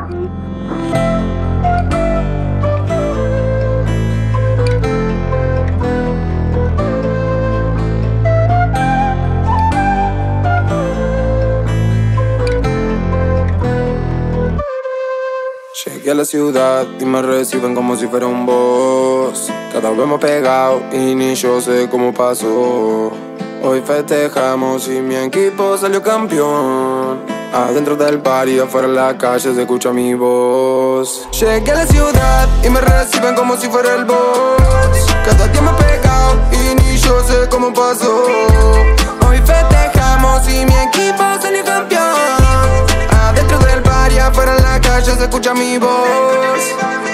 Llegué a la ciudad y me reciben como si fuera un boss. Cada vez más pegado y ni yo sé cómo pasó. Hoy festejamos y mi equipo salió campeón. Adentro del party, afuera en la calle se escucha mi voz. Llegué a la ciudad y me reciben como si fuera el boss. Cada día más pegado y ni yo sé cómo pasó. Hoy festejamos y mi equipo salió campeón. Adentro del party, afuera en la calle se escucha mi voz.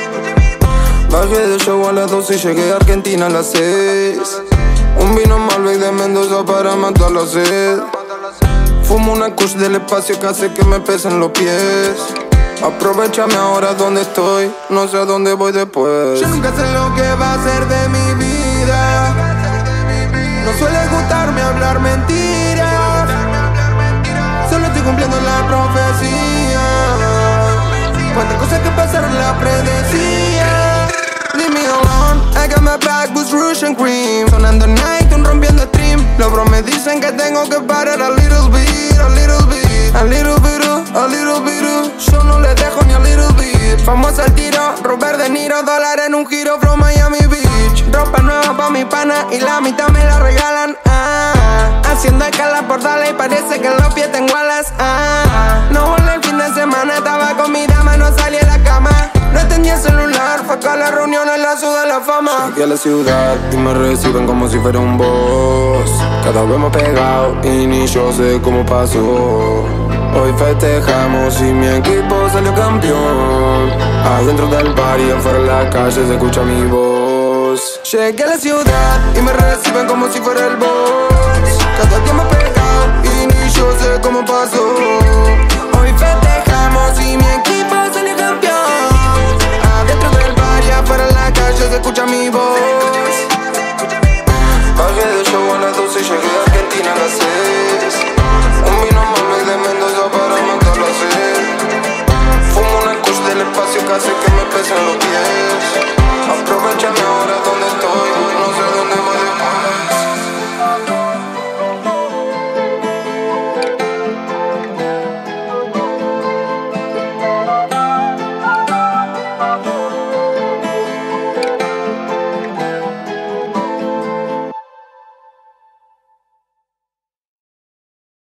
Bajé del show a las 12 y llegué a Argentina a las 6. Un vino Malbec de Mendoza para matar la sed. Fumo una kush del espacio que hace que me pesen los pies. Aprovechame ahora donde estoy, no sé a dónde voy después. Yo nunca sé lo que va a ser de mi vida. No suele gustarme hablar mentiras. Solo estoy cumpliendo la profecía. Cuántas cosas que pasaron la predecía. Leave me alone, I got my back with Rouge and Cream. Sonando night, rompiendo stream. Los bros me dicen que tengo que parar a little bit, a little bit, a little bit, a little bit. Yo no le dejo ni a little bit. Famoso al tiro, Robert De Niro, dólar en un giro from Miami Beach. Ropa nueva pa' mi pana y la mitad me la regalan. Haciendo escala por Dale y parece que en los pies tengo alas. No volé el fin de semana, estaba con mi dama, no salí a la cama. No tenía celular, fue acá a la reunión en la ciudad de la fama. Llegué a la ciudad y me reciben como si fuera un boss. Cada vez más pegado y ni yo sé cómo pasó. Hoy festejamos y mi equipo salió campeón. Adentro del party, afuera en la calle se escucha mi voz. Llegué a la ciudad y me reciben como si fuera el boss. Cada día más pegado y ni yo sé cómo pasó.